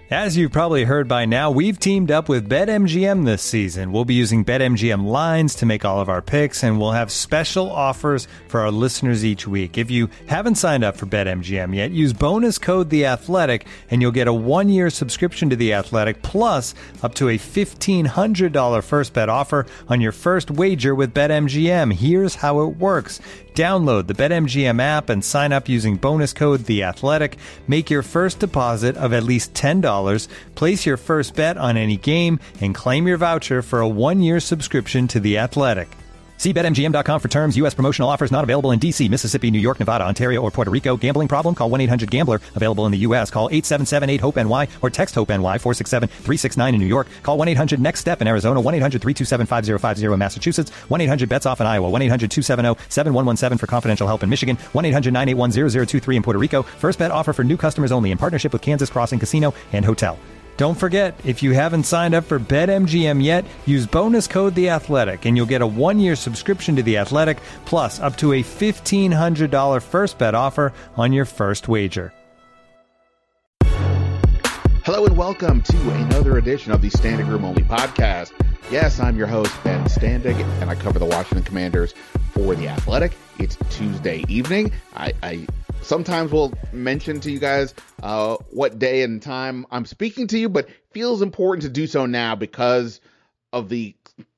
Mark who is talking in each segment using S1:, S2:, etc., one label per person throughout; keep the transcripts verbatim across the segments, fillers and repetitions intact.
S1: As you've probably heard by now, we've teamed up with BetMGM this season. We'll be using BetMGM lines to make all of our picks, and we'll have special offers for our listeners each week. If you haven't signed up for BetMGM yet, use bonus code The Athletic, and you'll get a one-year subscription to The Athletic, plus up to a fifteen hundred dollars first bet offer on your first wager with BetMGM. Here's how it works. Download the BetMGM app and sign up using bonus code The Athletic. Make your first deposit of at least ten dollars. Place your first bet on any game and claim your voucher for a one-year subscription to The Athletic. See Bet M G M dot com for terms. U S promotional offers not available in D C, Mississippi, New York, Nevada, Ontario, or Puerto Rico. Gambling problem? Call one eight hundred gambler. Available in the U S. Call eight seven seven eight hope N Y or text HOPE-NY four six seven three six nine in New York. Call one eight hundred next step in Arizona. one eight hundred three two seven five zero five zero in Massachusetts. one eight hundred bets off in Iowa. one eight hundred two seven zero seven one one seven for confidential help in Michigan. one eight hundred nine eight one zero zero two three in Puerto Rico. First bet offer for new customers only in partnership with Kansas Crossing Casino and Hotel. Don't forget, if you haven't signed up for BetMGM yet, use bonus code The Athletic, and you'll get a one-year subscription to The Athletic, plus up to a fifteen hundred dollars first bet offer on your first wager.
S2: Hello and welcome to another edition of the Standing Room Only podcast. Yes, I'm your host, Ben Standig, and I cover the Washington Commanders for The Athletic. It's Tuesday evening. I... I Sometimes we'll mention to you guys uh, what day and time I'm speaking to you, but feels important to do so now because of the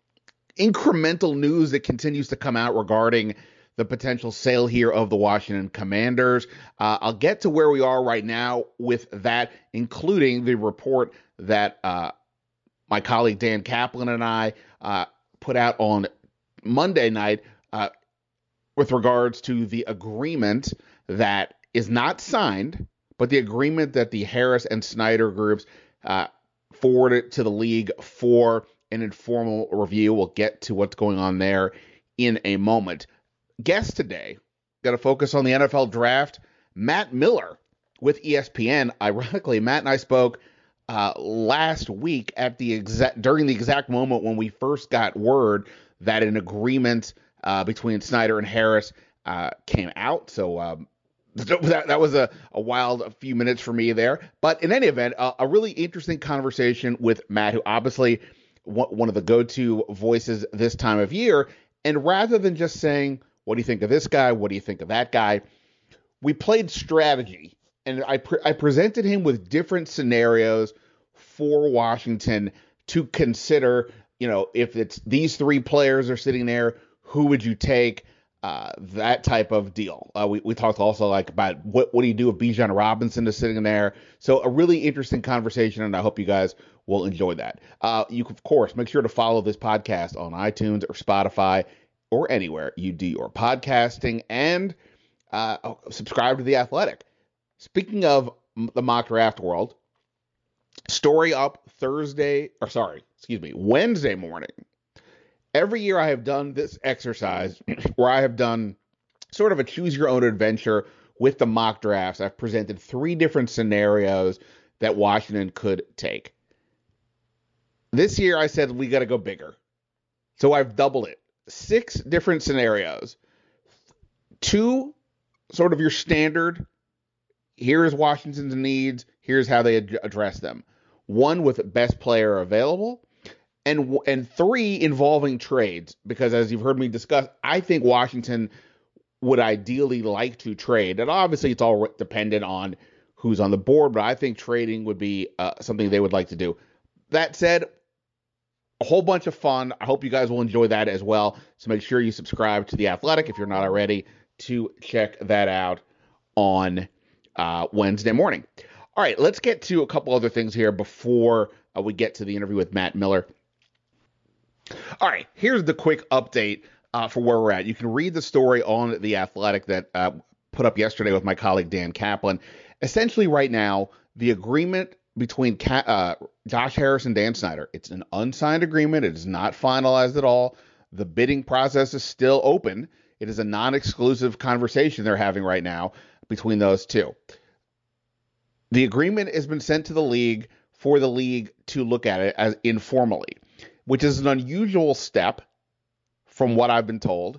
S2: incremental news that continues to come out regarding the potential sale here of the Washington Commanders. Uh, I'll get to where we are right now with that, including the report that uh, my colleague Dan Kaplan and I uh, put out on Monday night uh, with regards to the agreement that is not signed, but the agreement that the Harris and Snyder groups uh, forwarded to the league for an informal review. We'll get to what's going on there in a moment. Guest today, got to focus on the N F L draft, Matt Miller with E S P N. Ironically, Matt and I spoke uh, last week at the exact during the exact moment when we first got word that an agreement uh, between Snyder and Harris uh, came out. So um, That, that was a, a wild few minutes for me there. But in any event, uh, a really interesting conversation with Matt, who obviously one of the go-to voices this time of year. And rather than just saying, what do you think of this guy? What do you think of that guy? We played strategy. And I, pre- I presented him with different scenarios for Washington to consider. You know, if it's these three players are sitting there, who would you take? Uh, that type of deal. Uh, we, we talked also like about what, what do you do if Bijan Robinson is sitting there? So a really interesting conversation, and I hope you guys will enjoy that. Uh, you, of course, make sure to follow this podcast on iTunes or Spotify or anywhere you do your podcasting, and uh, subscribe to The Athletic. Speaking of the mock draft world, story up Thursday, or sorry, excuse me, Wednesday morning. Every year I have done this exercise where I have done sort of a choose your own adventure with the mock drafts. I've presented three different scenarios that Washington could take. This year I said we got to go bigger. So I've doubled it. Six different scenarios. Two sort of your standard, here's Washington's needs, here's how they ad- address them. One with best player available. And and three involving trades, because as you've heard me discuss, I think Washington would ideally like to trade. And obviously it's all dependent on who's on the board, but I think trading would be uh, something they would like to do. That said, a whole bunch of fun. I hope you guys will enjoy that as well. So make sure you subscribe to The Athletic if you're not already to check that out on uh, Wednesday morning. All right, let's get to a couple other things here before uh, we get to the interview with Matt Miller. All right, here's the quick update uh, for where we're at. You can read the story on The Athletic that uh, put up yesterday with my colleague Dan Kaplan. Essentially, right now, the agreement between Ka- uh, Josh Harris and Dan Snyder, it's an unsigned agreement. It is not finalized at all. The bidding process is still open. It is a non-exclusive conversation they're having right now between those two. The agreement has been sent to the league for the league to look at it as informally, which is an unusual step from what I've been told.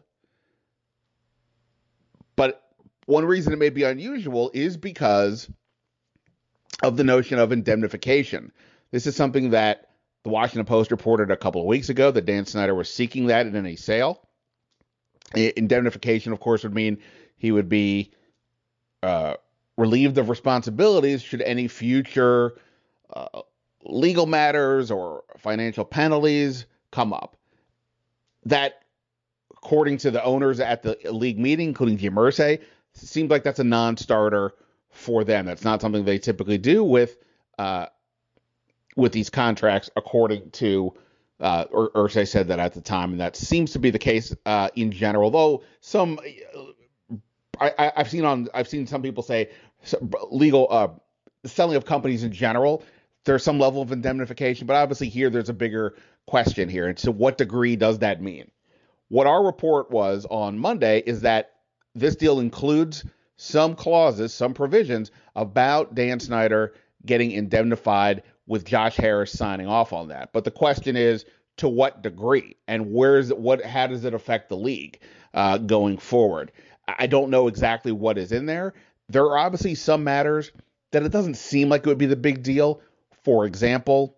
S2: But one reason it may be unusual is because of the notion of indemnification. This is something that the Washington Post reported a couple of weeks ago that Dan Snyder was seeking that in a sale. Indemnification, of course, would mean he would be uh, relieved of responsibilities should any future uh, legal matters or financial penalties come up. That, according to the owners at the league meeting, including Jim Irsay, seems like that's a non-starter for them. That's not something they typically do with uh, with these contracts, according to uh, Ur- Irsay said that at the time, and that seems to be the case uh, in general. Though some, I, I, I've seen on, I've seen some people say legal uh, selling of companies in general, there's some level of indemnification, but obviously here there's a bigger question here. And to what degree does that mean? What our report was on Monday is that this deal includes some clauses, some provisions about Dan Snyder getting indemnified with Josh Harris signing off on that. But the question is, to what degree, and where is it, what, how does it affect the league uh, going forward? I don't know exactly what is in there. There are obviously some matters that it doesn't seem like it would be the big deal. For example,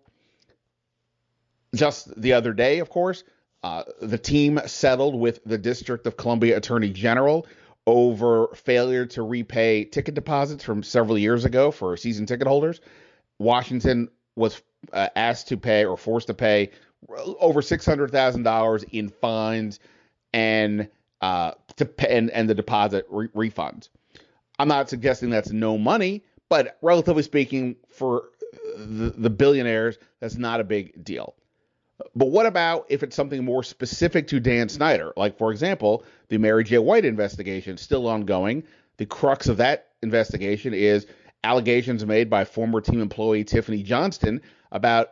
S2: just the other day, of course, uh, the team settled with the District of Columbia Attorney General over failure to repay ticket deposits from several years ago for season ticket holders. Washington was uh, asked to pay or forced to pay over six hundred thousand dollars in fines and uh, to pay, and, and the deposit re- refunds. I'm not suggesting that's no money, but relatively speaking, for the, the billionaires, that's not a big deal. But what about if it's something more specific to Dan Snyder? Like, for example, the Mary J. White investigation, still ongoing. The crux of that investigation is allegations made by former team employee Tiffany Johnston about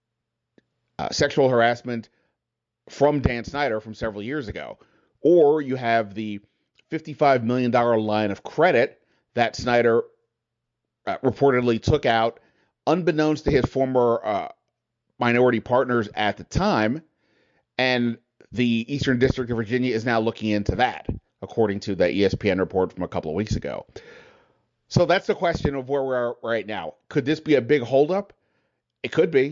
S2: uh, sexual harassment from Dan Snyder from several years ago. Or you have the fifty-five million dollars line of credit that Snyder uh, reportedly took out unbeknownst to his former uh, minority partners at the time, and the Eastern District of Virginia is now looking into that, according to the E S P N report from a couple of weeks ago. So that's the question of where we are right now. Could this be a big holdup? It could be.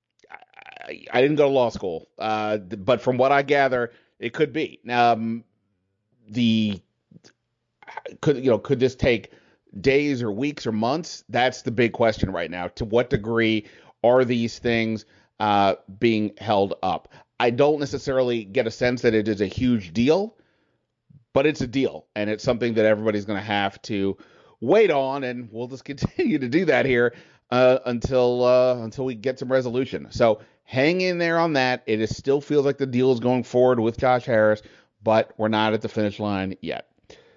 S2: I, I didn't go to law school, uh, but from what I gather, it could be. Um, the could you know could this take days or weeks or months? That's the big question right now. To what degree are these things uh, being held up? I don't necessarily get a sense that it is a huge deal, but it's a deal, and it's something that everybody's going to have to wait on, and we'll just continue to do that here uh, until uh, until we get some resolution. So hang in there on that. It is, still feels like the deal is going forward with Josh Harris, but we're not at the finish line yet.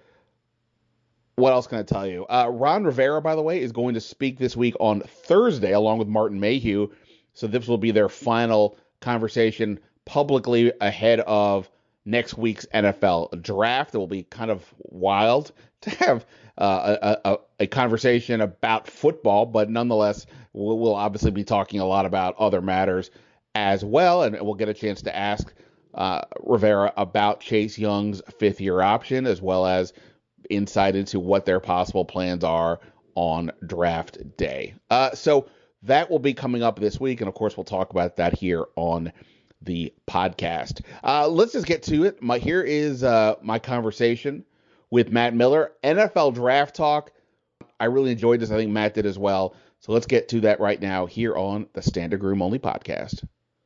S2: What else can I tell you? Uh, Ron Rivera, by the way, is going to speak this week on Thursday along with Martin Mayhew. So this will be their final conversation publicly ahead of next week's N F L draft. It will be kind of wild to have uh, a, a, a conversation about football, but nonetheless, we'll, we'll obviously be talking a lot about other matters as well, and we'll get a chance to ask uh, Rivera about Chase Young's fifth-year option, as well as insight into what their possible plans are on draft day. Uh, so that will be coming up this week, and of course, we'll talk about that here on the podcast. Uh, let's just get to it. My, here is uh, my conversation with Matt Miller, N F L Draft Talk. I really enjoyed this. I think Matt did as well. So let's get to that right now here on the Standing Room Only podcast.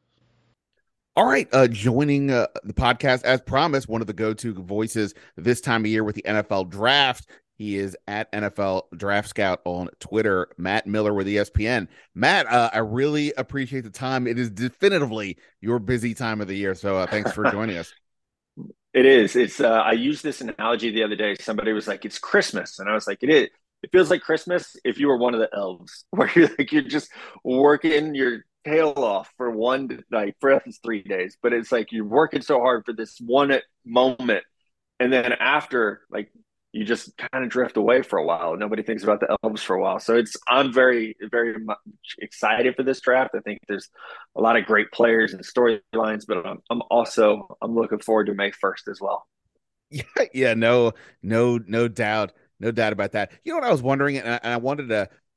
S2: All right, uh, joining uh, the podcast, as promised, one of the go-to voices this time of year with the N F L Draft. He is at N F L Draft Scout on Twitter, Matt Miller with E S P N. Matt, uh, I really appreciate the time. It is definitively your busy time of the year, so uh, thanks for joining us.
S3: It is. It's. Uh, I used this analogy the other day. Somebody was like, "It's Christmas," and I was like, "It is. It feels like Christmas if you were one of the elves, where you're like you're just working your tail off for one like for three days, but it's like you're working so hard for this one moment, and then after, like, you just kind of drift away for a while. Nobody thinks about the elves for a while. So it's I'm very, very much excited for this draft. I think there's a lot of great players and storylines, but I'm, I'm also I'm looking forward to May first as well.
S2: Yeah, yeah, no, no, no doubt, no doubt about that. You know what I was wondering, and I, and I wanted to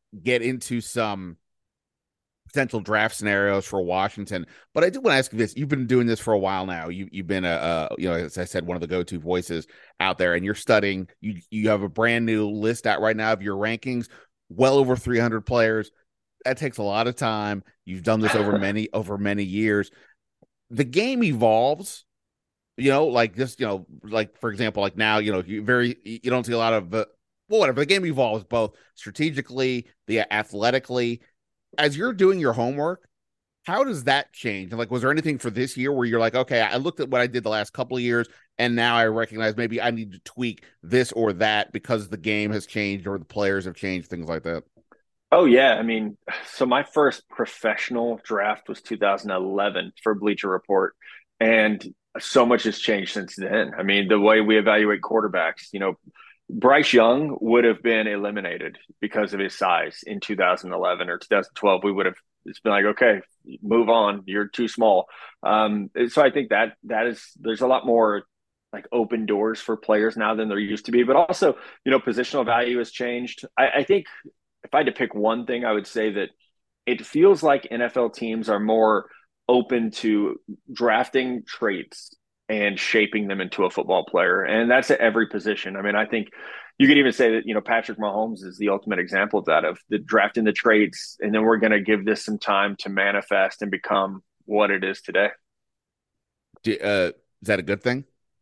S2: get into some potential draft scenarios for Washington. But I do want to ask you this. You've been doing this for a while now. You, you've been, a, a, you know, as I said, one of the go-to voices out there, and you're studying. You, you have a brand new list out right now of your rankings, well over three hundred players. That takes a lot of time. You've done this over many, over many years. The game evolves, you know, like this, you know, like, for example, like now, you know, you very, you don't see a lot of, uh, well, whatever. The game evolves both strategically, the athletically. As you're doing your homework, how does that change? And like, was there anything for this year where you're like, okay, I looked at what I did the last couple of years, and now I recognize maybe I need to tweak this or that because the game has changed or the players have changed, things like that?
S3: Oh yeah, I mean, so my first professional draft was two thousand eleven for Bleacher Report, and so much has changed since then. I mean, the way we evaluate quarterbacks, you know, Bryce Young would have been eliminated because of his size in two thousand eleven or two thousand twelve. We would have it's been like, okay, move on. You're too small. Um, so I think that that is there's a lot more like open doors for players now than there used to be. But also, you know, positional value has changed. I, I think if I had to pick one thing, I would say that it feels like N F L teams are more open to drafting traits and shaping them into a football player. And that's at every position. I mean, I think you could even say that, you know, Patrick Mahomes is the ultimate example of that, of the drafting the traits. And then we're going to give this some time to manifest and become what it is today.
S2: Do, uh, is that a good thing?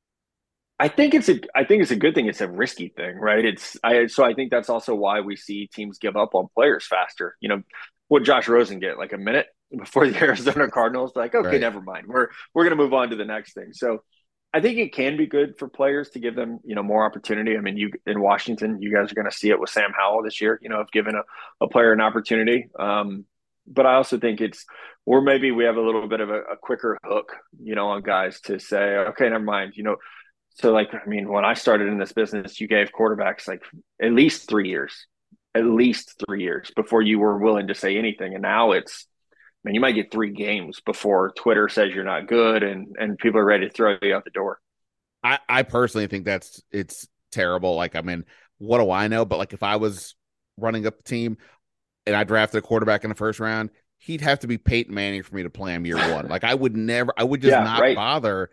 S3: I think it's a, I think it's a good thing. It's a risky thing, right? It's, I, so I think that's also why we see teams give up on players faster. You know, what Josh Rosen get, like a minute before the Arizona Cardinals, like, okay, right. Never mind. We're, we're going to move on to the next thing. So I think it can be good for players to give them, you know, more opportunity. I mean, you in Washington, you guys are going to see it with Sam Howell this year, you know, of giving a, a player an opportunity. Um, but I also think it's, or maybe we have a little bit of a, a quicker hook, you know, on guys to say, okay, never mind, you know. So, like, I mean, when I started in this business, you gave quarterbacks like at least three years, at least three years before you were willing to say anything. And now it's, man, you might get three games before Twitter says you're not good and, and people are ready to throw you out the door.
S2: I, I personally think that's, it's terrible. Like, I mean, what do I know? But like, if I was running up the team and I drafted a quarterback in the first round, he'd have to be Peyton Manning for me to play him year one. Like, I would never, I would just yeah, not right. bother.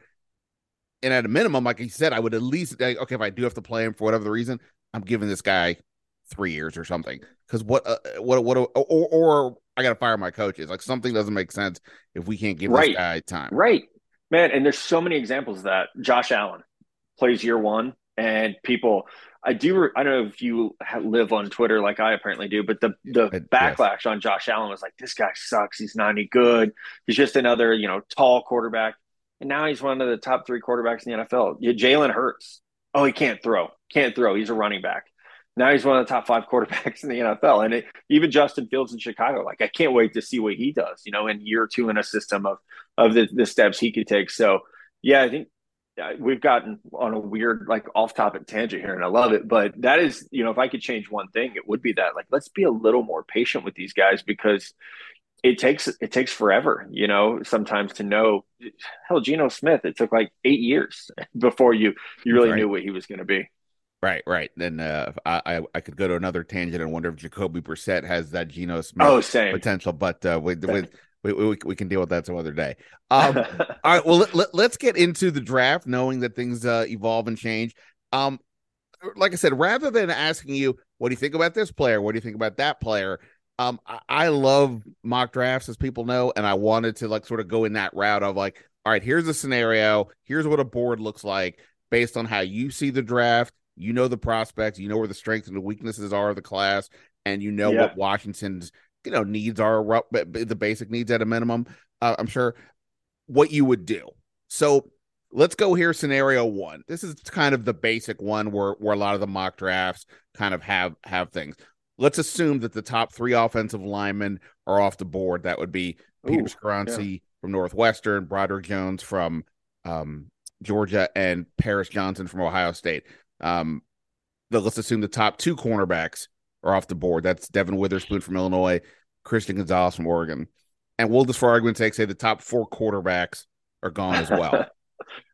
S2: And at a minimum, like you said, I would at least, like, okay, if I do have to play him for whatever the reason, I'm giving this guy three years or something. Because what, uh, what, what, or, or I got to fire my coaches. Like, something doesn't make sense if we can't give
S3: right.
S2: this guy time.
S3: Right. Man, and there's so many examples of that. Josh Allen plays year one, and people, I do, I don't know if you live on Twitter like I apparently do, but the, the it, backlash yes. on Josh Allen was like, this guy sucks. He's not any good. He's just another, you know, tall quarterback. And now he's one of the top three quarterbacks in the N F L. Jalen Hurts. Oh, he can't throw. Can't throw. He's a running back. Now he's one of the top five quarterbacks in the N F L. And it, even Justin Fields in Chicago, like, I can't wait to see what he does, you know, in year two in a system of of the, the steps he could take. So, yeah, I think we've gotten on a weird, like, off-topic tangent here, and I love it. But that is, you know, if I could change one thing, it would be that. Like, let's be a little more patient with these guys because – It takes it takes forever, you know, sometimes to know. Hell, Geno Smith, it took like eight years before you you really right. knew what he was going to be.
S2: Right, right. Then uh, I I could go to another tangent and wonder if Jacoby Brissett has that Geno Smith
S3: oh, same.
S2: potential, but uh, with, with, we, we we can deal with that some other day. Um, all right, well, let, let, let's get into the draft, knowing that things uh, evolve and change. Um, like I said, rather than asking you, what do you think about this player? What do you think about that player? Um, I, I love mock drafts, as people know, and I wanted to like sort of go in that route of like, all right, here's a scenario. Here's what a board looks like based on how you see the draft. You know the prospects, you know where the strengths and the weaknesses are of the class, and you know yeah. what Washington's you know needs are, the basic needs at a minimum. Uh, I'm sure what you would do. So let's go here. Scenario one. This is kind of the basic one where where a lot of the mock drafts kind of have have things. Let's assume that the top three offensive linemen are off the board. That would be Peter Ooh, Skoronski yeah. from Northwestern, Broderick Jones from um, Georgia, and Paris Johnson from Ohio State. Um, the, let's assume the top two cornerbacks are off the board. That's Devin Witherspoon from Illinois, Christian Gonzalez from Oregon. And we'll just, for argument's sake, say the top four quarterbacks are gone as well.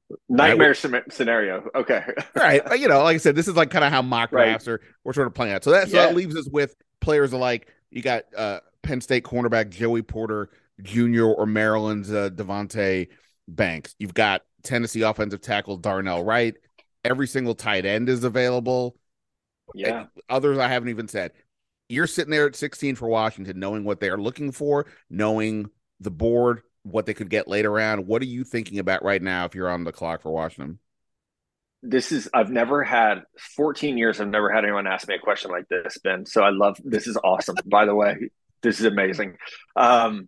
S3: Nightmare
S2: right?
S3: scenario. Okay.
S2: Right. You know, like I said, this is like kind of how mock
S3: Right.
S2: drafts are we're sort of playing out. So that so that
S3: Yeah.
S2: leaves us with players alike. You got uh, Penn State cornerback Joey Porter Junior or Maryland's uh, Devontae Banks. You've got Tennessee offensive tackle Darnell Wright. Every single tight end is available.
S3: Yeah.
S2: Others I haven't even said. You're sitting there at sixteen for Washington, knowing what they are looking for, knowing the board, what they could get later on. What are you thinking about right now if you're on the clock for Washington?
S3: This is, I've never had fourteen years. I've never had anyone ask me a question like this, Ben. So I love, this is awesome. By the way, this is amazing. Um,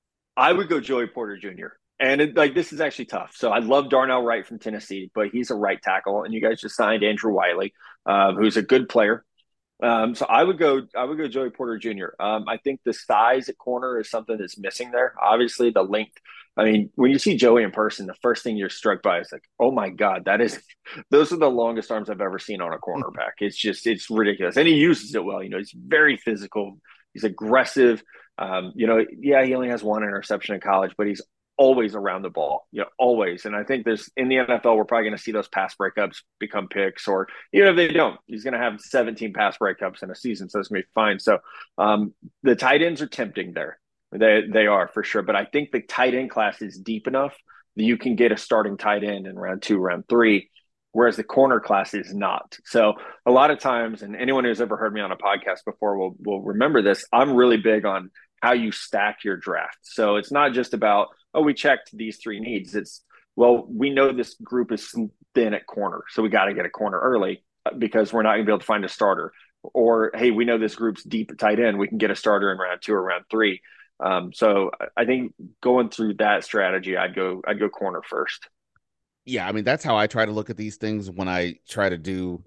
S3: I would go Joey Porter Junior And it, like, this is actually tough. So I love Darnell Wright from Tennessee, but he's a right tackle. And you guys just signed Andrew Wiley, uh, who's a good player. Um, so I would go, I would go Joey Porter Junior Um, I think the size at corner is something that's missing there. Obviously, the length. I mean, when you see Joey in person, the first thing you're struck by is like, oh my God, that is, those are the longest arms I've ever seen on a cornerback. It's just, it's ridiculous. And he uses it well. You know, he's very physical. He's aggressive. Um, you know, yeah, he only has one interception in college, but he's always around the ball, you know, always. And I think there's in the N F L, we're probably going to see those pass breakups become picks, or even if they don't, he's going to have seventeen pass breakups in a season, so it's going to be fine. So um, the tight ends are tempting there. They they are for sure, but I think the tight end class is deep enough that you can get a starting tight end in round two, round three, whereas the corner class is not. So a lot of times, and anyone who's ever heard me on a podcast before will will remember this, I'm really big on how you stack your draft. So it's not just about, oh, we checked these three needs. It's, well, we know this group is thin at corner, so we got to get a corner early because we're not going to be able to find a starter. Or, hey, we know this group's deep at tight end. We can get a starter in round two or round three. Um, so I think going through that strategy, I'd go, I'd go corner first.
S2: Yeah, I mean that's how I try to look at these things when I try to do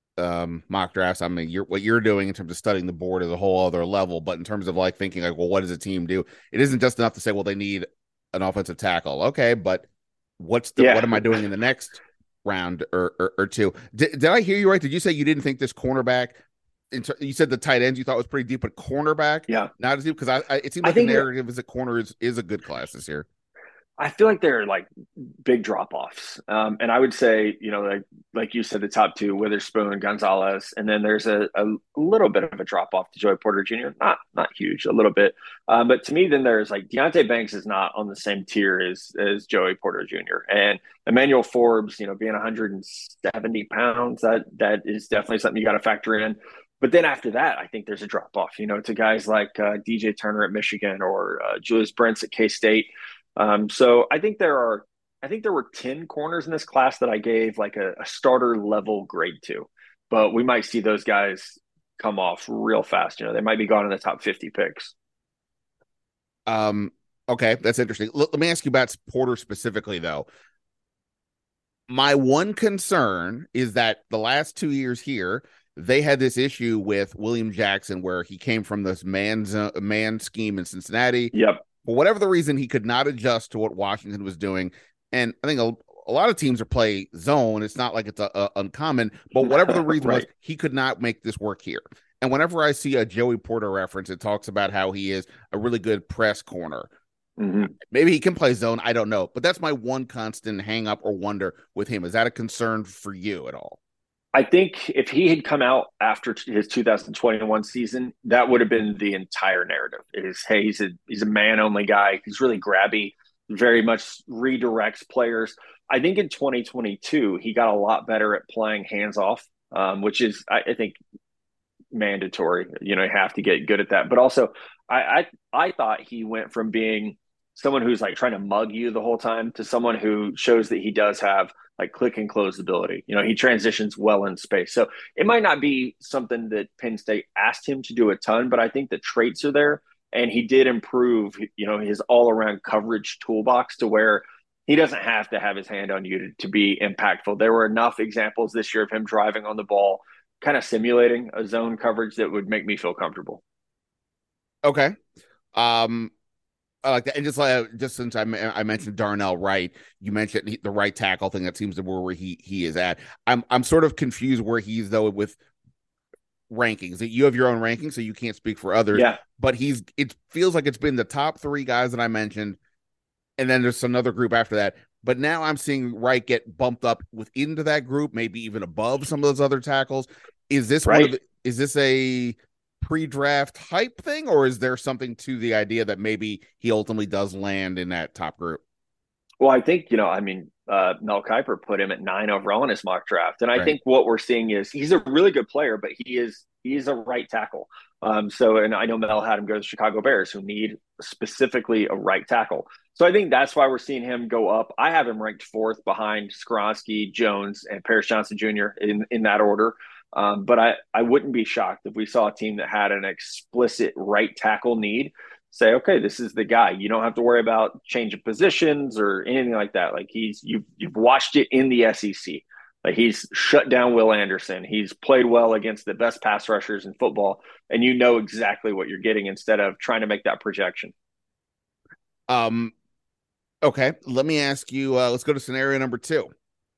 S2: um mock drafts. I mean, you're what you're doing in terms of studying the board is a whole other level, but in terms of like thinking like, well, what does a team do? It isn't just enough to say, well, they need an offensive tackle. Okay, but what's the
S3: Yeah.
S2: what am I doing in the next round or or, or two? Did, did I hear you right? Did you say you didn't think this cornerback? You said the tight ends you thought was pretty deep, but cornerback,
S3: Yeah,
S2: not as deep, because I, I it seems
S3: I
S2: like the
S3: think
S2: narrative is that corner is, is a good class this year.
S3: I feel like they're like big drop offs. Um, and I would say, you know, like like you said, the top two, Witherspoon, Gonzalez, and then there's a, a little bit of a drop off to Joey Porter Junior Not not huge, a little bit. Um, but to me, then there's like Deonte Banks is not on the same tier as as Joey Porter Junior And Emmanuel Forbes, you know, being one hundred seventy pounds, that that is definitely something you got to factor in. But then after that, I think there's a drop off, you know, to guys like uh, D J Turner at Michigan or uh, Julius Brents at K State. Um, so I think there are, I think there were ten corners in this class that I gave like a, a starter level grade to, but we might see those guys come off real fast. You know, they might be gone in the top fifty picks.
S2: Um, okay, that's interesting. L- let me ask you about Porter specifically, though. My one concern is that the last two years here, they had this issue with William Jackson where he came from this man, man scheme in Cincinnati.
S3: Yep.
S2: For whatever the reason, he could not adjust to what Washington was doing. And I think a, a lot of teams are play zone. It's not like it's a, a uncommon, but whatever the reason right. was, he could not make this work here. And whenever I see a Joey Porter reference, it talks about how he is a really good press corner.
S3: Mm-hmm.
S2: Maybe he can play zone. I don't know. But that's my one constant hang up or wonder with him. Is that a concern for you at all?
S3: I think if he had come out after his two thousand twenty-one season, that would have been the entire narrative. Is hey, he's a he's a man only guy. He's really grabby, very much redirects players. I think in twenty twenty-two he got a lot better at playing hands off, um, which is I, I think mandatory. You know, you have to get good at that. But also, I, I I thought he went from being someone who's like trying to mug you the whole time to someone who shows that he does have like click and close ability. You know, he transitions well in space. So it might not be something that Penn State asked him to do a ton, but I think the traits are there. And he did improve, you know, his all around coverage toolbox to where he doesn't have to have his hand on you to, to be impactful. There were enough examples this year of him driving on the ball, kind of simulating a zone coverage that would make me feel comfortable.
S2: Okay. Um, I like that. And just like, just since I, I mentioned Darnell Wright, you mentioned the right tackle thing. That seems to be where he, he is at. I'm, I'm sort of confused where he's though with rankings. You have your own rankings, so you can't speak for others.
S3: Yeah.
S2: But he's, it feels like it's been the top three guys that I mentioned. And then there's another group after that. But now I'm seeing Wright get bumped up with into that group, maybe even above some of those other tackles. Is this
S3: right.
S2: one of the, is this a pre-draft hype thing, or is there something to the idea that maybe he ultimately does land in that top group?
S3: Well, I think, you know, I mean, uh, Mel Kiper put him at nine overall in his mock draft. And I
S2: Right.
S3: think what we're seeing is he's a really good player, but he is, he's a right tackle. Um, so, and I know Mel had him go to the Chicago Bears, who need specifically a right tackle. So I think that's why we're seeing him go up. I have him ranked fourth behind Skoronski, Jones, and Paris Johnson Junior in, in that order. Um, but I, I wouldn't be shocked if we saw a team that had an explicit right tackle need say, okay, this is the guy. You don't have to worry about change of positions or anything like that. Like he's you've you've watched it in the S E C. Like he's shut down Will Anderson. He's played well against the best pass rushers in football, and you know exactly what you're getting instead of trying to make that projection.
S2: Um. Okay, let me ask you. Uh, let's go to scenario number two.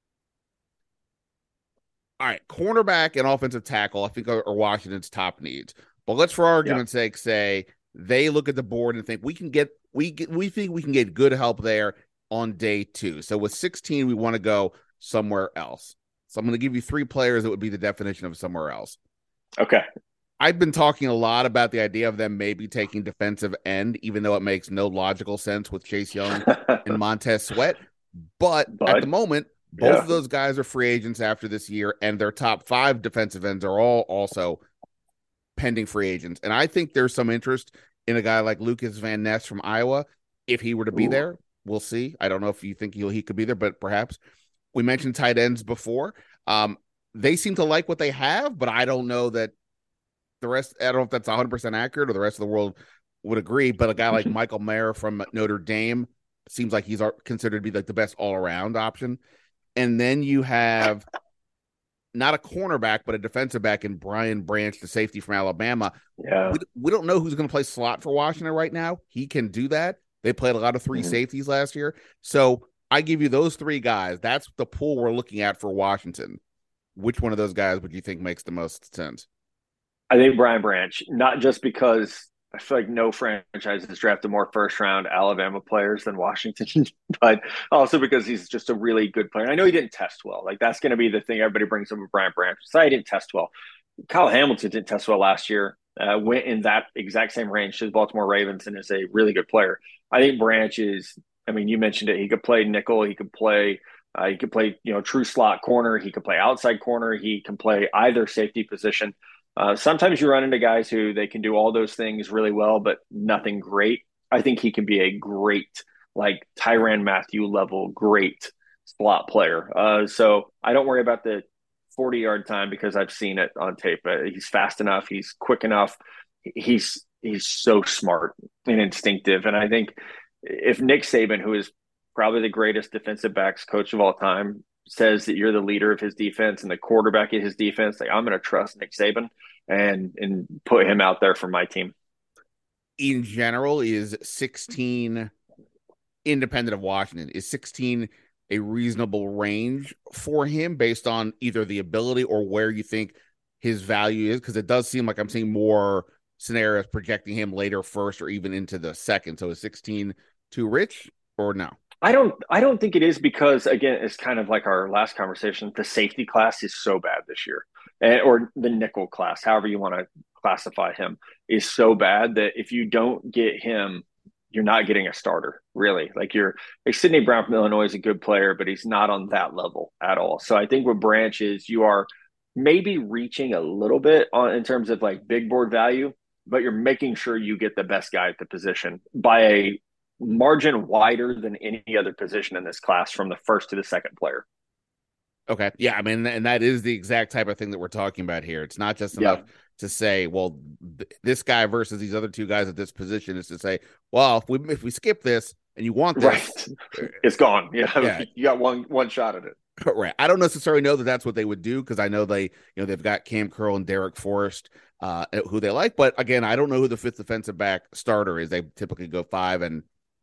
S2: All right, cornerback and offensive tackle, I think, are, are Washington's top needs. But let's, for argument's yeah. sake, say they look at the board and think we can get we get, we think we can get good help there on day two. So with sixteen, we want to go somewhere else. So I'm going to give you three players that would be the definition of somewhere else.
S3: Okay.
S2: I've been talking a lot about the idea of them maybe taking defensive end, even though it makes no logical sense with Chase Young and Montez Sweat. But, but at the moment, both yeah. of those guys are free agents after this year, and their top five defensive ends are all also pending free agents. And I think there's some interest in a guy like Lucas Van Ness from Iowa. If he were to be Ooh. there, we'll see. I don't know if you think he he could be there, but perhaps. We mentioned tight ends before. Um, they seem to like what they have, but I don't know that the rest, I don't know if that's one hundred percent accurate or the rest of the world would agree. But a guy like Michael Mayer from Notre Dame seems like he's considered to be like the best all-around option. And then you have not a cornerback, but a defensive back in Brian Branch, the safety from Alabama.
S3: Yeah.
S2: We, we don't know who's going to play slot for Washington right now. He can do that. They played a lot of three mm-hmm. safeties last year. So I give you those three guys. That's the pool we're looking at for Washington. Which one of those guys would you think makes the most sense?
S3: I think Brian Branch, not just because I feel like no franchise has drafted more first-round Alabama players than Washington, but also because he's just a really good player. And I know he didn't test well. Like, that's going to be the thing everybody brings up with Brian Branch. So he didn't test well. Kyle Hamilton didn't test well last year, uh, went in that exact same range to the Baltimore Ravens and is a really good player. I think Branch is – I mean, you mentioned it. He could play nickel. He could play uh, – he could play, you know, true slot corner. He could play outside corner. He can play either safety position. Uh, sometimes you run into guys who they can do all those things really well, but nothing great. I think he can be a great, like Tyrann Mathieu level, great slot player. Uh, so I don't worry about the forty-yard time because I've seen it on tape. Uh, he's fast enough. He's quick enough. He's he's so smart and instinctive. And I think if Nick Saban, who is probably the greatest defensive backs coach of all time, says that you're the leader of his defense and the quarterback of his defense, like I'm going to trust Nick Saban and and put him out there for my team.
S2: In general, is sixteen independent of Washington? Is sixteen a reasonable range for him based on either the ability or where you think his value is? Because it does seem like I'm seeing more scenarios projecting him later first or even into the second. So is sixteen too rich or no?
S3: I don't I don't think it is because, again, it's kind of like our last conversation. The safety class is so bad this year, and, or the nickel class, however you want to classify him, is so bad that if you don't get him, you're not getting a starter, really. Like you're like Sidney Brown from Illinois is a good player, but he's not on that level at all. So I think with Branch is you are maybe reaching a little bit on in terms of like big board value, but you're making sure you get the best guy at the position by a margin wider than any other position in this class from the first to the second player.
S2: Okay. Yeah. I mean, and that is the exact type of thing that we're talking about here. It's not just enough yeah. to say, well, th- this guy versus these other two guys at this position. Is to say, well, if we, if we skip this and you want this,
S3: right. it's gone. Yeah. yeah. You got one, one shot at it.
S2: Right. I don't necessarily know that that's what they would do because I know they, you know, they've got Cam Curl and Derek Forrest, uh, who they like. But again, I don't know who the fifth defensive back starter is. They typically go five and,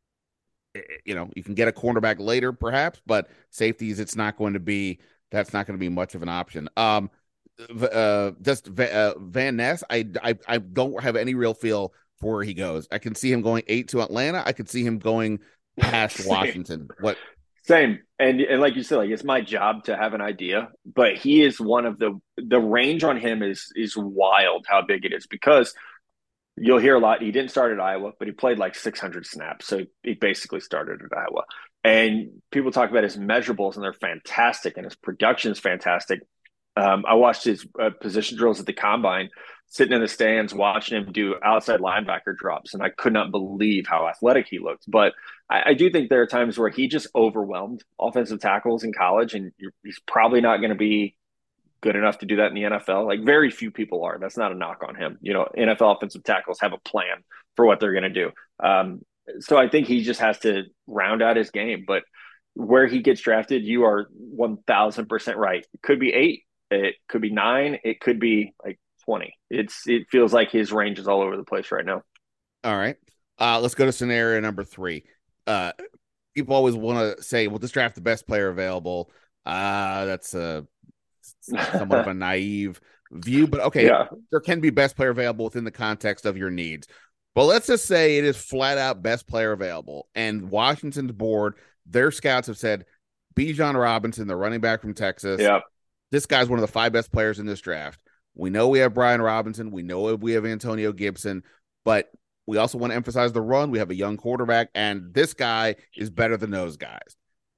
S2: you know, you can get a cornerback later, perhaps, but safeties, it's not going to be, that's not going to be much of an option. Um, uh, just uh, Van Ness, I, I, I don't have any real feel for where he goes. I can see him going eight to Atlanta. I could see him going past Washington. What?
S3: Same. And and like you said, like it's my job to have an idea, but he is one of the the range on him is is wild how big it is because you'll hear a lot. He didn't start at Iowa, but he played like six hundred snaps. So he basically started at Iowa. And people talk about his measurables, and they're fantastic, and his production is fantastic. Um, I watched his uh, position drills at the combine, sitting in the stands, watching him do outside linebacker drops, and I could not believe how athletic he looked. But I, I do think there are times where he just overwhelmed offensive tackles in college, and he's probably not going to be good enough to do that in the N F L. Like very few people are. That's not a knock on him. You know, N F L offensive tackles have a plan for what they're going to do. Um, so I think he just has to round out his game. But where he gets drafted, you are one thousand percent right. It could be eight. It could be nine. It could be like twenty. It's It feels like his range is all over the place right now.
S2: All right. Uh, let's go to scenario number three. Uh, people always want to say, well, just draft the best player available. Uh, that's a somewhat of a naive view, but okay, yeah. There can be best player available within the context of your needs. But let's just say it is flat out best player available, and Washington's board, their scouts have said Bijan Robinson, the running back from Texas.
S3: Yeah,
S2: this guy's one of the five best players in this draft. We know we have Brian Robinson, we know we have Antonio Gibson, but we also want to emphasize the run. We have a young quarterback, and this guy is better than those guys.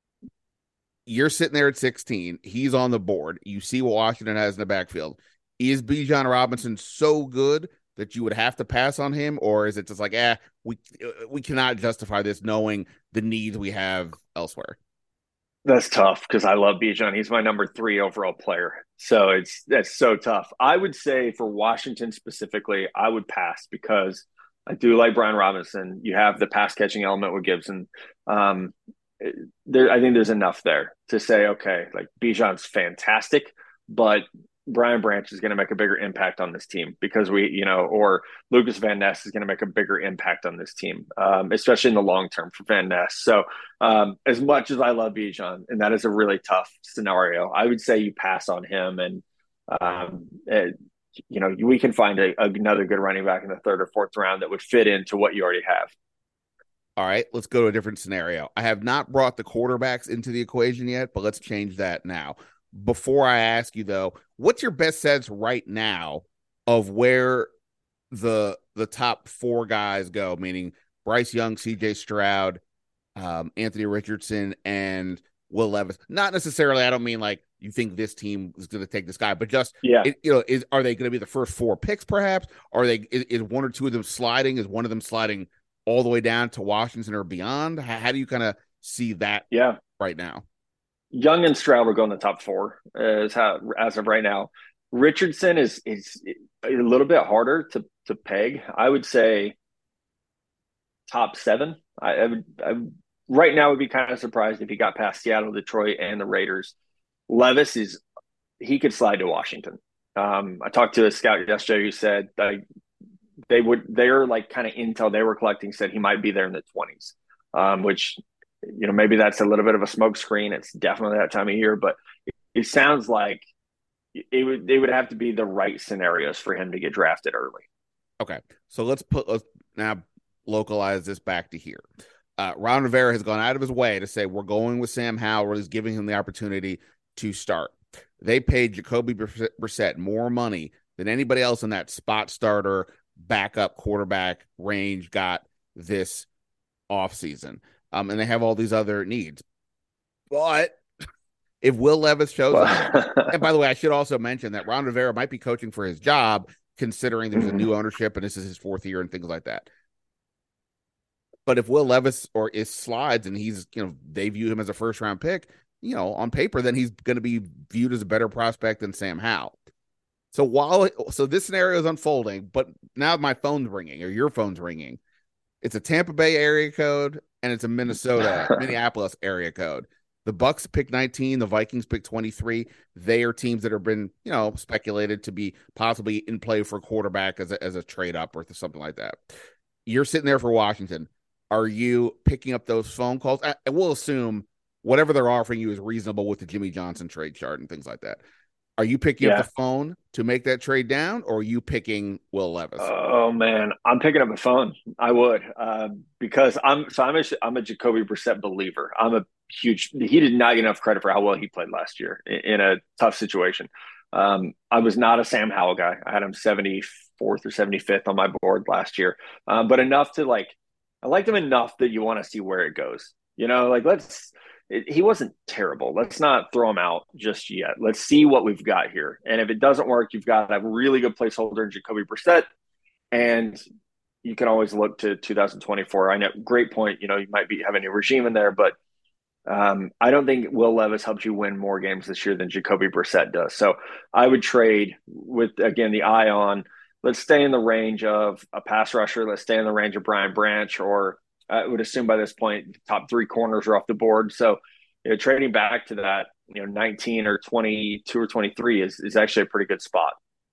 S2: You're sitting there at sixteen. He's on the board. You see what Washington has in the backfield. Is Bijan Robinson so good that you would have to pass on him, or is it just like, eh, we we cannot justify this knowing the needs we have elsewhere?
S3: That's tough because I love Bijan. He's my number three overall player. So it's that's so tough. I would say for Washington specifically, I would pass because I do like Brian Robinson. You have the pass catching element with Gibson. Um, There, I think there's enough there to say, okay, like Bijan's fantastic, but Brian Branch is going to make a bigger impact on this team because we, you know, or Lucas Van Ness is going to make a bigger impact on this team, um, especially in the long term for Van Ness. So um, as much as I love Bijan, and that is a really tough scenario, I would say you pass on him and, um, it, you know, we can find a, another good running back in the third or fourth round that would fit into what you already have.
S2: All right, let's go to a different scenario. I have not brought the quarterbacks into the equation yet, but let's change that now. Before I ask you, though, what's your best sense right now of where the the top four guys go, meaning Bryce Young, C J Stroud, um, Anthony Richardson, and Will Levis? Not necessarily, I don't mean like you think this team is going to take this guy, but just,
S3: yeah.
S2: it, you know, is are they going to be the first four picks perhaps? Are they, is, is one or two of them sliding? Is one of them sliding all the way down to Washington or beyond? How, how do you kind of see that
S3: yeah.
S2: right now?
S3: Young and Stroud will go in the top four as, how, as of right now. Richardson is is a little bit harder to, to peg. I would say top seven. I, I, would, I would right now would be kind of surprised if he got past Seattle, Detroit, and the Raiders. Levis is he could slide to Washington. Um, I talked to a scout yesterday who said that they would they're like kind of intel they were collecting said he might be there in the twenties, um, which, you know, maybe that's a little bit of a smoke screen. It's definitely that time of year, but it, it sounds like it would they would have to be the right scenarios for him to get drafted early.
S2: Okay, so let's put let's now localize this back to here. Uh, Ron Rivera has gone out of his way to say we're going with Sam Howell. He's giving him the opportunity to start. They paid Jacoby Brissett more money than anybody else in that spot starter backup quarterback range got this offseason. Um, and they have all these other needs. But if Will Levis shows up, and by the way, I should also mention that Ron Rivera might be coaching for his job, considering there's a new ownership and this is his fourth year and things like that. But if Will Levis or is slides and he's, you know, they view him as a first round pick, you know, on paper, then he's going to be viewed as a better prospect than Sam Howell. So while so this scenario is unfolding, but now my phone's ringing or your phone's ringing. It's a Tampa Bay area code and it's a Minnesota, Minneapolis area code. The Bucks pick nineteen, the Vikings pick twenty-three. They are teams that have been, you know, speculated to be possibly in play for quarterback as a, as a trade up or something like that. You're sitting there for Washington. Are you picking up those phone calls? I, we'll assume whatever they're offering you is reasonable with the Jimmy Johnson trade chart and things like that. Are you picking up
S3: Yeah.
S2: the phone to make that trade down, or are you picking Will Levis?
S3: Oh man, I'm picking up the phone. I would uh, because I'm so I'm a I'm a Jacoby Brissett believer. I'm a huge. He did not get enough credit for how well he played last year in, in a tough situation. Um, I was not a Sam Howell guy. I had him seventy-fourth or seventy-fifth on my board last year, um, but enough to like. I liked him enough that you want to see where it goes. You know, like let's it, he wasn't terrible. Let's not throw him out just yet. Let's see what we've got here. And if it doesn't work, you've got a really good placeholder in Jacoby Brissett, and you can always look to two thousand twenty-four. I know, great point. You know, you might be having a regime in there, but um, I don't think Will Levis helps you win more games this year than Jacoby Brissett does. So I would trade with, again, the eye on, let's stay in the range of a pass rusher. Let's stay in the range of Brian Branch, or I would assume by this point, top three corners are off the board. So, you know, trading back to that, you know, nineteen or twenty-two or twenty-three is, is actually a pretty good spot.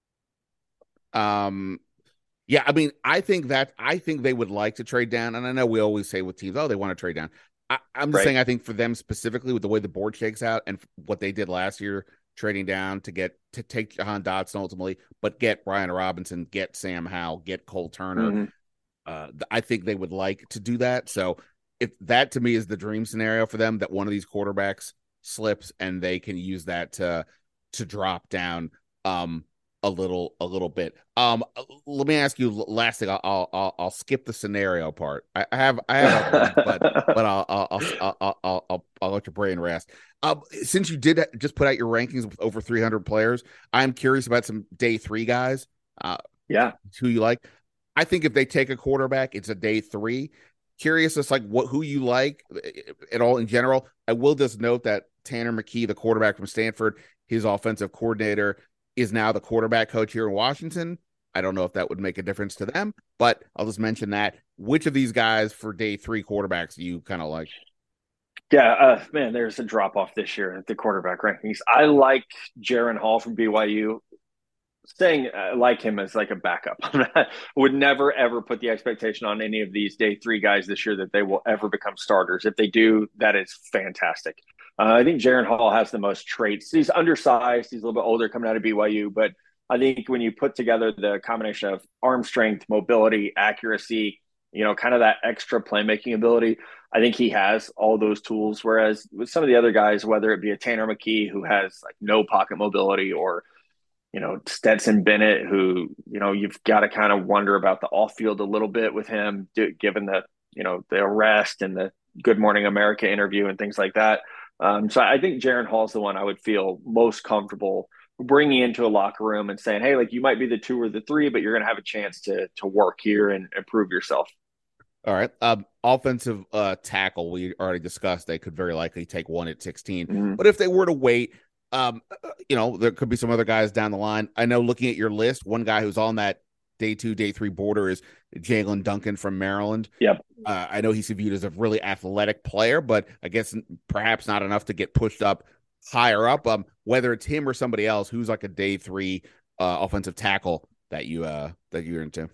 S2: Um, yeah, I mean, I think that I think they would like to trade down, and I know we always say with teams, oh, they want to trade down. I, I'm just
S3: Right.
S2: saying, I think for them specifically, with the way the board shakes out and what they did last year, trading down to get to take Jahan Dotson ultimately, but get Brian Robinson, get Sam Howell, get Cole Turner.
S3: Mm-hmm.
S2: Uh, I think they would like to do that. So if that to me is the dream scenario for them, that one of these quarterbacks slips and they can use that to to drop down um a little a little bit. Um, let me ask you last thing. I'll I'll I'll skip the scenario part. I have I have, ones, but but I'll I'll I'll I'll I'll, I'll, I'll let your brain rest. Um, since you did just put out your rankings with over three hundred players, I'm curious about some day three guys. Uh,
S3: yeah,
S2: who you like? I think if they take a quarterback, it's a day three. Curious as like what who you like at all in general. I will just note that Tanner McKee, the quarterback from Stanford, his offensive coordinator, is now the quarterback coach here in Washington. I don't know if that would make a difference to them, but I'll just mention that. Which of these guys for day three quarterbacks do you kind of like?
S3: Yeah, uh, man, there's a drop off this year at the quarterback rankings. I like Jaron Hall from B Y U. Saying uh, like him as like a backup. I would never, ever put the expectation on any of these day three guys this year that they will ever become starters. If they do, that is fantastic. Uh, I think Jaron Hall has the most traits. He's undersized. He's a little bit older coming out of B Y U, but I think when you put together the combination of arm strength, mobility, accuracy, you know, kind of that extra playmaking ability, I think he has all those tools. Whereas with some of the other guys, whether it be a Tanner McKee who has like no pocket mobility, or you know, Stetson Bennett, who, you know, you've got to kind of wonder about the off field a little bit with him, given the, you know, the arrest and the Good Morning America interview and things like that. Um, so I think Jaron Hall's the one I would feel most comfortable bringing into a locker room and saying, hey, like you might be the two or the three, but you're going to have a chance to to work here and improve yourself.
S2: All right. Um, offensive uh, tackle, we already discussed they could very likely take one at sixteen. Mm-hmm. But if they were to wait, Um, you know, there could be some other guys down the line. I know looking at your list, one guy who's on that day two, day three border is Jalen Duncan from Maryland.
S3: Yep.
S2: Uh, I know he's viewed as a really athletic player, but I guess perhaps not enough to get pushed up higher up. Um, whether it's him or somebody else, who's like a day three uh, offensive tackle that you uh that you're into.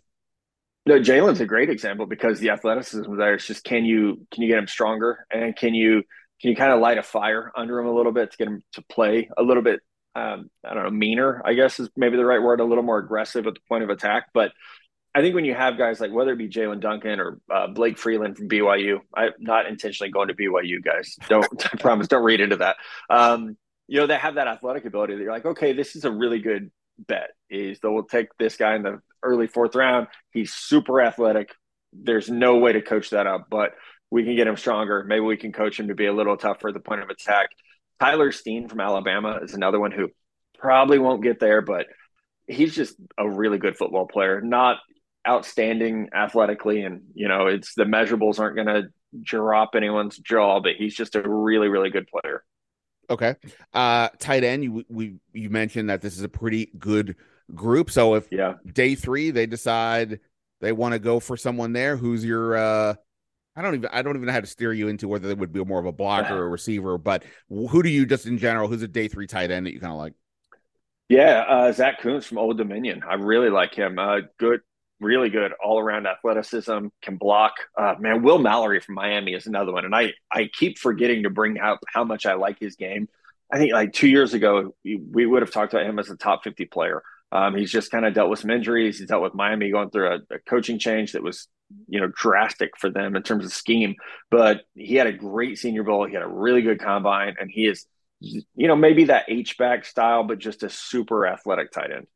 S3: No, Jalen's a great example because the athleticism there. It's just can you can you get him stronger, and can you Can you kind of light a fire under him a little bit to get him to play a little bit, um, I don't know, meaner, I guess is maybe the right word, a little more aggressive at the point of attack. But I think when you have guys like, whether it be Jalen Duncan or uh, Blake Freeland from B Y U, I'm not intentionally going to B Y U, guys. Don't, I promise, don't read into that. Um, you know, they have that athletic ability that you're like, okay, this is a really good bet. Is they'll take this guy in the early fourth round. He's super athletic. There's no way to coach that up, but we can get him stronger. Maybe we can coach him to be a little tougher at the point of attack. Tyler Steen from Alabama is another one who probably won't get there, but he's just a really good football player. Not outstanding athletically, and you know, it's the measurables aren't going to drop anyone's jaw, but he's just a really, really good player.
S2: Okay. Uh, tight end, you we you mentioned that this is a pretty good group. So if
S3: yeah.
S2: day three they decide they want to go for someone there, who's your uh I don't even I don't even know how to steer you into whether they would be more of a blocker or a receiver, but who do you just in general, who's a day three tight end that you kind of like?
S3: Yeah, uh, Zach Kuntz from Old Dominion. I really like him. Uh, good, really good all around athleticism, can block. Uh, man, Will Mallory from Miami is another one. And I, I keep forgetting to bring out how much I like his game. I think like two years ago, we would have talked about him as a top fifty player. Um, he's just kind of dealt with some injuries. He's dealt with Miami going through a, a coaching change that was, you know, drastic for them in terms of scheme. But he had a great Senior Bowl. He had a really good combine, and he is, you know, maybe that H-back style, but just a super athletic tight end.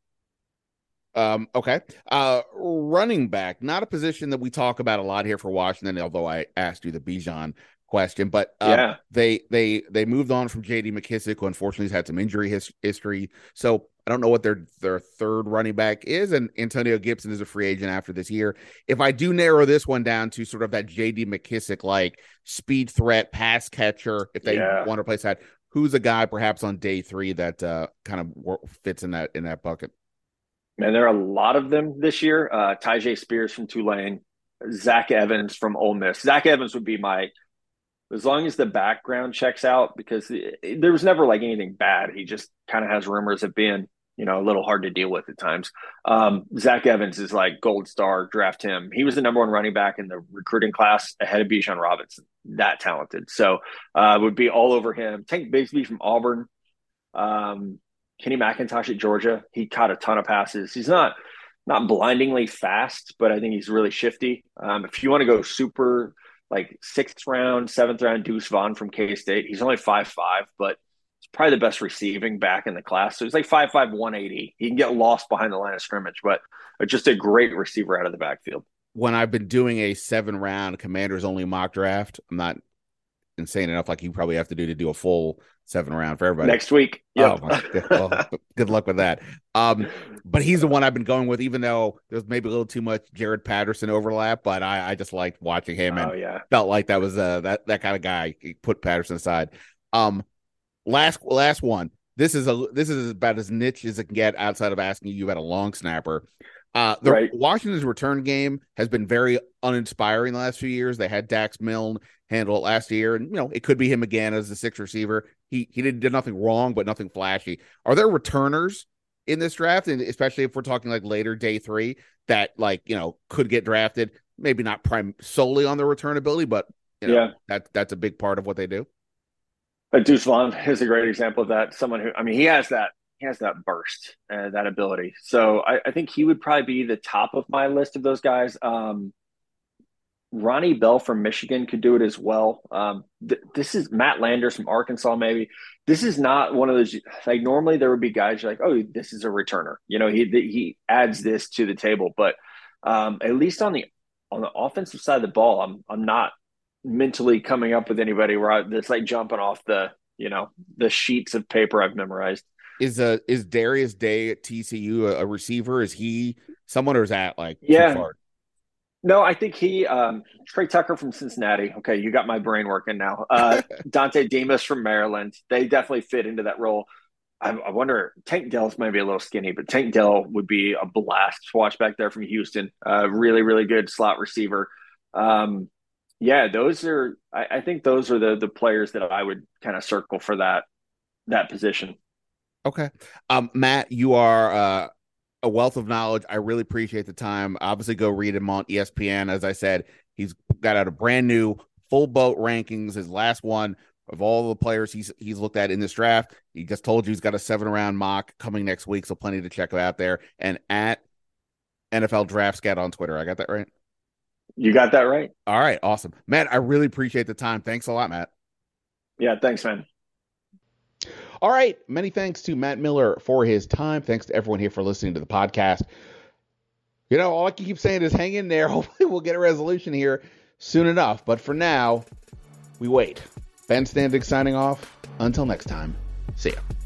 S2: Um, okay. Uh, running back, not a position that we talk about a lot here for Washington, although I asked you the Bijan question, but um,
S3: yeah.
S2: they they they moved on from J D McKissic, who unfortunately has had some injury his, history. So I don't know what their their third running back is, and Antonio Gibson is a free agent after this year. If I do narrow this one down to sort of that J D McKissic like speed threat, pass catcher, if they
S3: yeah.
S2: want to place that, who's a guy perhaps on day three that uh, kind of fits in that in that bucket?
S3: Man, there are a lot of them this year. Uh, Tyjae Spears from Tulane, Zach Evans from Ole Miss. Zach Evans would be my, as long as the background checks out, because it, it, there was never like anything bad. He just kind of has rumors of being, you know, a little hard to deal with at times. Um, Zach Evans is like gold star, draft him. He was the number one running back in the recruiting class ahead of Bijan Robinson. That talented. So uh, would be all over him. Tank Bigsby from Auburn. Um, Kenny McIntosh at Georgia. He caught a ton of passes. He's not not blindingly fast, but I think he's really shifty. Um, if you want to go super like sixth round, seventh round, Deuce Vaughn from K-State. He's only five five, but he's probably the best receiving back in the class. So he's like five five, one eighty. He can get lost behind the line of scrimmage, but just a great receiver out of the backfield.
S2: When I've been doing a seven round Commanders only mock draft, I'm not insane enough like you probably have to do to do a full seven round for everybody
S3: next week. Yep.
S2: Oh, good, well, good luck with that. Um, but he's the one I've been going with, even though there's maybe a little too much Jared Patterson overlap. But I, I just liked watching him and
S3: oh, yeah.
S2: felt like that was uh, that that kind of guy. He put Patterson aside. Um, last last one. This is a this is about as niche as it can get outside of asking you about a long snapper. Uh, the
S3: right.
S2: Washington's return game has been very uninspiring the last few years. They had Dax Milne handle it last year, and you know it could be him again as the sixth receiver. He he did, did nothing wrong, but nothing flashy. Are there returners in this draft, and especially if we're talking like later day three, that like you know could get drafted? Maybe not prime solely on their return ability, but you know
S3: yeah.
S2: that that's a big part of what they do.
S3: But Deuce Vaughn is a great example of that. Someone who, I mean, he has that. He has that burst, uh, that ability. So I, I think he would probably be the top of my list of those guys. Um, Ronnie Bell from Michigan could do it as well. Um, th- this is Matt Landers from Arkansas, maybe. This is not one of those, like normally there would be guys like, oh, this is a returner. You know, he he adds this to the table. But um, at least on the on the offensive side of the ball, I'm I'm not mentally coming up with anybody where I, that's like jumping off the, you know, the sheets of paper I've memorized.
S2: Is uh is Darius Day at T C U a, a receiver? Is he someone, or is that like
S3: yeah.
S2: too far?
S3: No, I think he um, Trey Tucker from Cincinnati. Okay, you got my brain working now. Uh, Dante Demas from Maryland. They definitely fit into that role. I, I wonder. Tank Dell's maybe a little skinny, but Tank Dell would be a blast to watch back there from Houston. Uh, really, really good slot receiver. Um, yeah, those are. I, I think those are the the players that I would kind of circle for that that position.
S2: Okay. Um, Matt, you are uh, a wealth of knowledge. I really appreciate the time. Obviously, go read him on E S P N. As I said, he's got out a brand new full boat rankings, his last one of all the players he's he's looked at in this draft. He just told you he's got a seven round mock coming next week, so plenty to check out there. And at N F L Draft Scat on Twitter. I got that right?
S3: You got that right.
S2: All right. Awesome. Matt, I really appreciate the time. Thanks a lot, Matt.
S3: Yeah, thanks, man.
S2: All right. Many thanks to Matt Miller for his time. Thanks to everyone here for listening to the podcast. You know, all I can keep saying is hang in there. Hopefully we'll get a resolution here soon enough. But for now, we wait. Ben Standig signing off. Until next time, see ya.